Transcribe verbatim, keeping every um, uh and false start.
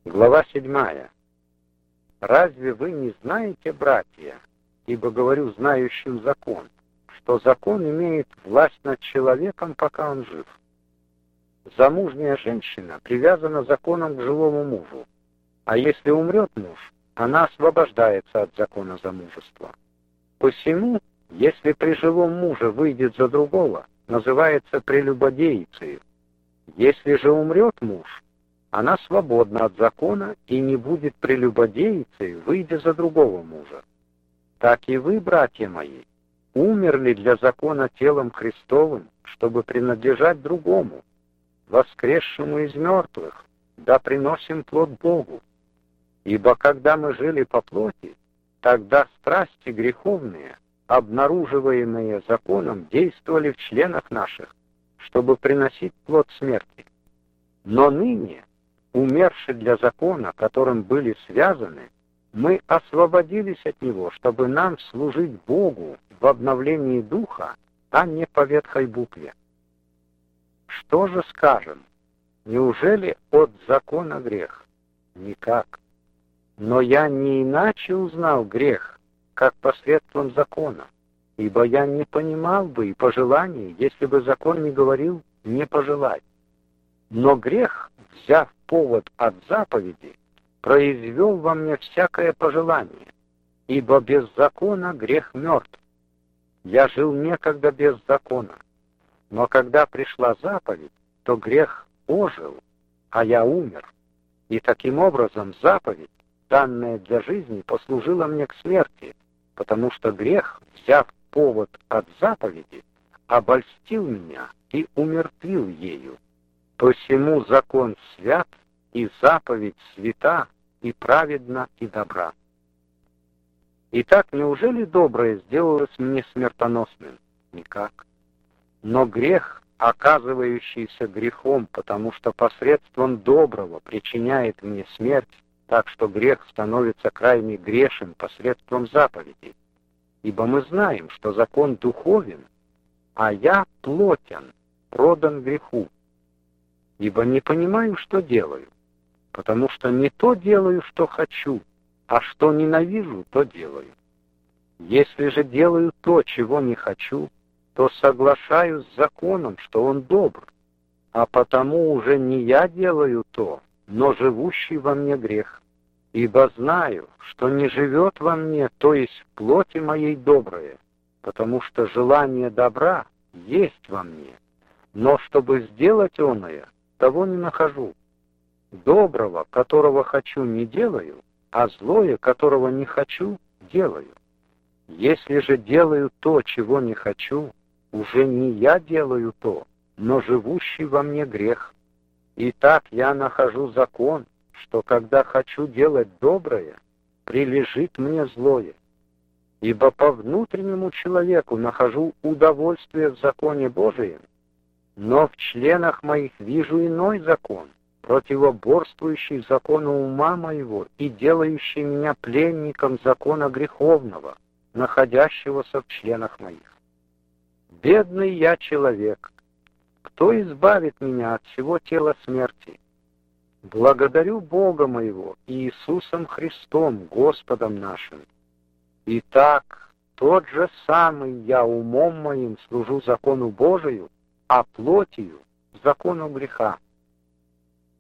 Глава седьмая. Разве вы не знаете, братья, ибо говорю знающим закон, что закон имеет власть над человеком, пока он жив? Замужняя женщина привязана законом к живому мужу, а если умрет муж, она освобождается от закона замужества. Посему, если при живом муже выйдет за другого, называется прелюбодейцей. Если же умрет муж, она свободна от закона и не будет прелюбодейцей, выйдя за другого мужа. Так и вы, братья мои, умерли для закона телом Христовым, чтобы принадлежать другому, воскресшему из мертвых, да приносим плод Богу. Ибо когда мы жили по плоти, тогда страсти греховные, обнаруживаемые законом, действовали в членах наших, чтобы приносить плод смерти. Но ныне, умерши для закона, которым были связаны, мы освободились от него, чтобы нам служить Богу в обновлении духа, а не по ветхой букве. Что же скажем? Неужели от закона грех? Никак. Но я не иначе узнал грех, как посредством закона, ибо я не понимал бы и пожеланий, если бы закон не говорил «не пожелать». Но грех, взяв повод от заповеди, произвел во мне всякое пожелание, ибо без закона грех мертв. Я жил некогда без закона, но когда пришла заповедь, то грех ожил, а я умер. И таким образом заповедь, данная для жизни, послужила мне к смерти, потому что грех, взяв повод от заповеди, обольстил меня и умертвил ею. Посему закон свят, и заповедь свята, и праведна, и добра. Итак, неужели доброе сделалось мне смертоносным? Никак. Но грех, оказывающийся грехом, потому что посредством доброго причиняет мне смерть, так что грех становится крайне грешен посредством заповедей. Ибо мы знаем, что закон духовен, а я плотен, продан греху. Ибо не понимаю, что делаю, потому что не то делаю, что хочу, а что ненавижу, то делаю. Если же делаю то, чего не хочу, то соглашаюсь с законом, что он добр, а потому уже не я делаю то, но живущий во мне грех. Ибо знаю, что не живет во мне, то есть в плоти моей доброе, потому что желание добра есть во мне, но чтобы сделать оное, того не нахожу. Доброго, которого хочу, не делаю, а злое, которого не хочу, делаю. Если же делаю то, чего не хочу, уже не я делаю то, но живущий во мне грех. Итак, я нахожу закон, что когда хочу делать доброе, прилежит мне злое. Ибо по внутреннему человеку нахожу удовольствие в законе Божием, но в членах моих вижу иной закон, противоборствующий закону ума моего и делающий меня пленником закона греховного, находящегося в членах моих. Бедный я человек, кто избавит меня от всего тела смерти? Благодарю Бога моего и Иисусом Христом, Господом нашим. Итак, тот же самый я умом моим служу закону Божию, а плотью — закону греха.